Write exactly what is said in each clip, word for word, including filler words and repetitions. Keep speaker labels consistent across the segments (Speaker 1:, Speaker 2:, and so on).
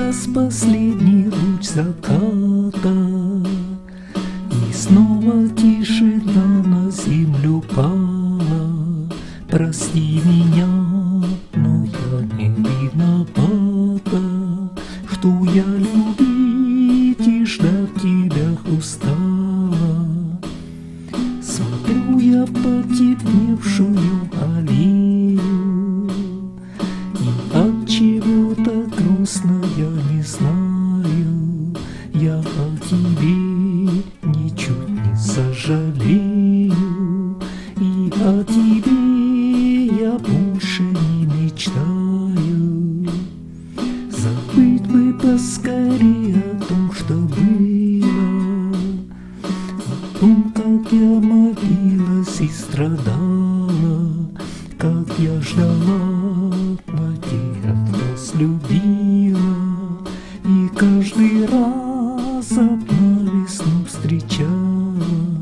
Speaker 1: погас последний луч заката, и снова тишина на землю пала. Прости меня, но я не виновата, что я любить и ждать тебя устала. Смотрю я в потемневшую аллею, и от чего-то грустно я не знаю. Я о тебе ничуть не сожалею, и о тебе я больше не мечтаю. Забыть бы поскорее о том, что было, о том, как я молилась и страдала, как я ждала, надеялась, любила, и каждый раз одна весну встречала.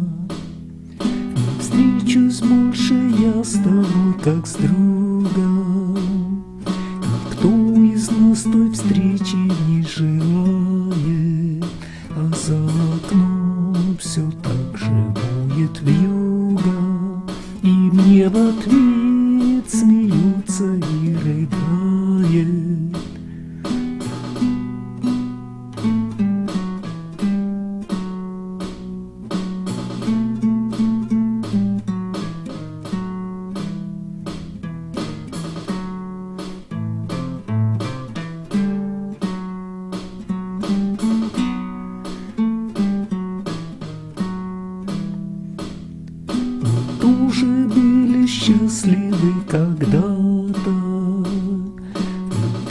Speaker 1: Не встречусь больше я с тобой, как с другом. Никто из нас той встречи не желает, а за окном все так же будет вьюга, и мне в ответ смеются и рыдает. Тоже были счастливы когда-то,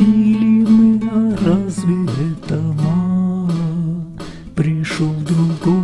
Speaker 1: любили мы, а разве это мало? Пришел другой